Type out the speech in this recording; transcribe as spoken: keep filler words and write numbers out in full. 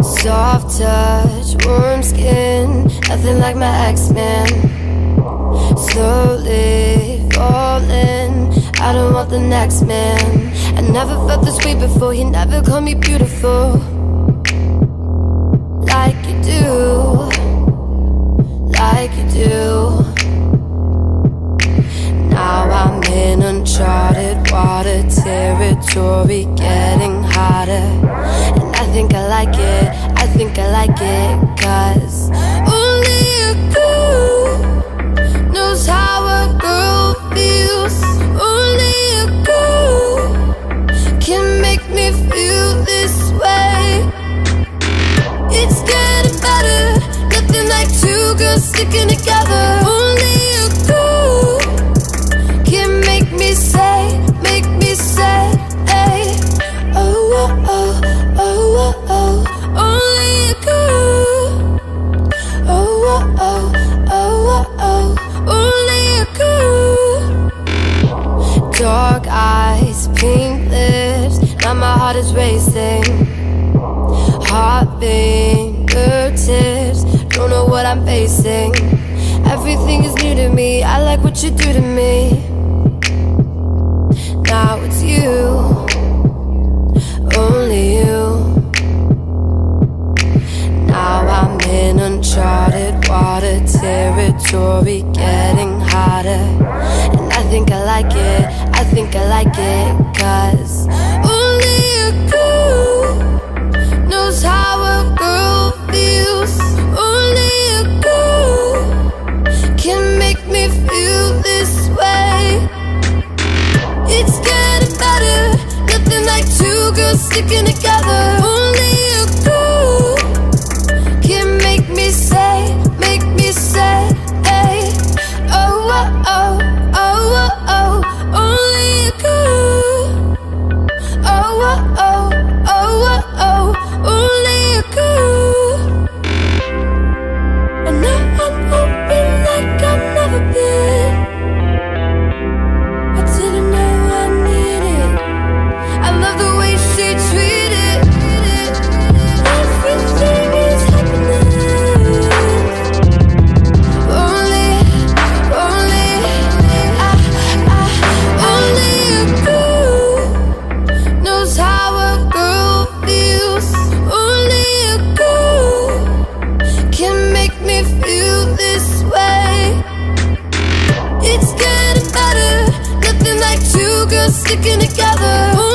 Soft touch, warm skin, nothing like my ex-man. Slowly falling, I don't want the next man. I never felt this way before, he never called me beautiful like you do, like you do. Now I'm in uncharted water territory, getting hotter. And I think I like it, I think I like it, 'cause only a girl knows how a girl feels. Only a girl can make me feel this way. It's getting better, nothing like two girls sticking together. Only a girl can make me say, make me say, hey, oh, oh, oh, oh, oh, oh. Only a girl, oh, oh, oh, oh, oh, oh. Only a girl. Dark eyes, pink lips, now my heart is racing. Hot fingertips, don't know what I'm facing. Everything is new to me, I like what you do to me. Now it's you, only you. Now I'm in uncharted water territory, getting hotter. And I think I like it, I think I like it, 'cause only a girl knows how a girl feels. Only a girl can make me feel this way. It's getting better, nothing like two girls sticking together. Only a girl can make me say, make me say, hey, oh, oh, oh, oh, oh, oh. Only a girl, oh, oh, oh, oh, oh, oh. Only a girl. And now I'm open like I've never been. I didn't know I needed. I love the way she treated. Everything is happening. Only, only, I, I, only a girl knows how a girl feels. Only a girl can make me feel this way. It's getting better, nothing like two girls sticking together.